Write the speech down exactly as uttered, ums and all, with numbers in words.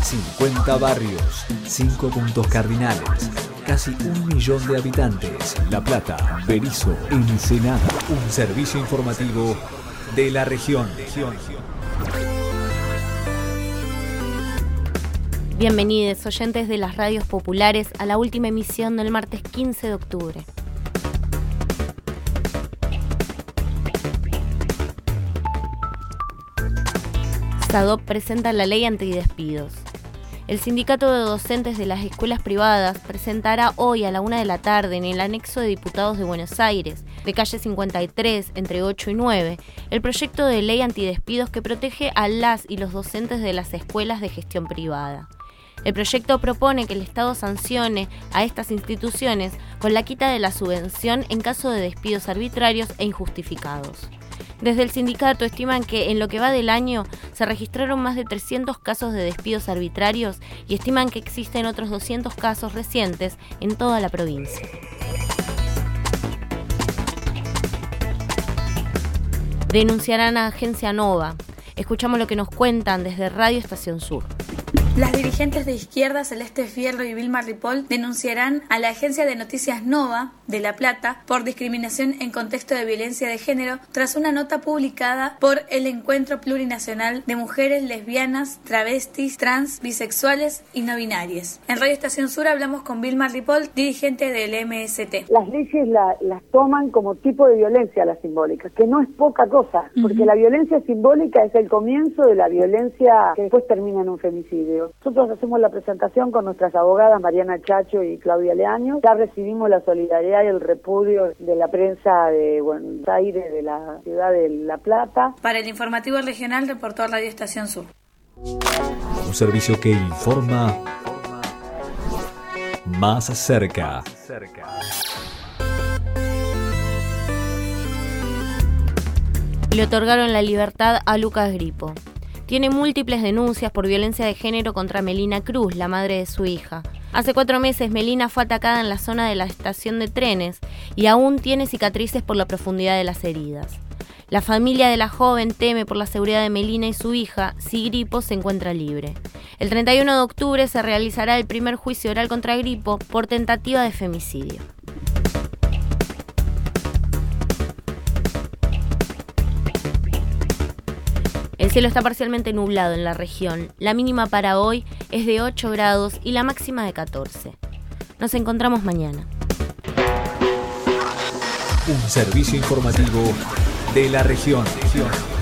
cincuenta barrios, cinco puntos cardinales, casi un millón de habitantes. La Plata, Berisso, Ensenada. Un servicio informativo de la región. Bienvenidos, oyentes de las radios populares, a la última emisión del martes quince de octubre. SADOP presenta la ley antidespidos. El sindicato de docentes de las escuelas privadas presentará hoy a la una de la tarde en el anexo de diputados de Buenos Aires, de calle cincuenta y tres, entre ocho y nueve, el proyecto de ley antidespidos que protege a las y los docentes de las escuelas de gestión privada. El proyecto propone que el Estado sancione a estas instituciones con la quita de la subvención en caso de despidos arbitrarios e injustificados. Desde el sindicato estiman que en lo que va del año se registraron más de trescientos casos de despidos arbitrarios y estiman que existen otros doscientos casos recientes en toda la provincia. Denunciarán a Agencia Nova. Escuchamos lo que nos cuentan desde Radio Estación Sur. Las dirigentes de izquierda, Celeste Fierro y Vilma Ripoll, denunciarán a la agencia de noticias Nova de La Plata por discriminación en contexto de violencia de género tras una nota publicada por el Encuentro Plurinacional de Mujeres Lesbianas, Travestis, Trans, Bisexuales y No Binarias. En Radio Estación Sur hablamos con Vilma Ripoll, dirigente del M S T. Las leyes la, las toman como tipo de violencia la simbólica, que no es poca cosa, porque uh-huh. la violencia simbólica es el comienzo de la violencia que después termina en un femicidio. Nosotros hacemos la presentación con nuestras abogadas Mariana Chacho y Claudia Leaño. Ya recibimos la solidaridad y el repudio de la prensa de Buenos Aires, de la ciudad de La Plata. Para el informativo regional reportó Radio Estación Sur. Un servicio que informa más cerca. Le otorgaron la libertad a Lucas Grippo. Tiene múltiples denuncias por violencia de género contra Melina Cruz, la madre de su hija. Hace cuatro meses Melina fue atacada en la zona de la estación de trenes y aún tiene cicatrices por la profundidad de las heridas. La familia de la joven teme por la seguridad de Melina y su hija si Grippo se encuentra libre. El treinta y uno de octubre se realizará el primer juicio oral contra Grippo por tentativa de femicidio. El cielo está parcialmente nublado en la región. La mínima para hoy es de ocho grados y la máxima de catorce. Nos encontramos mañana. Un servicio informativo de la región.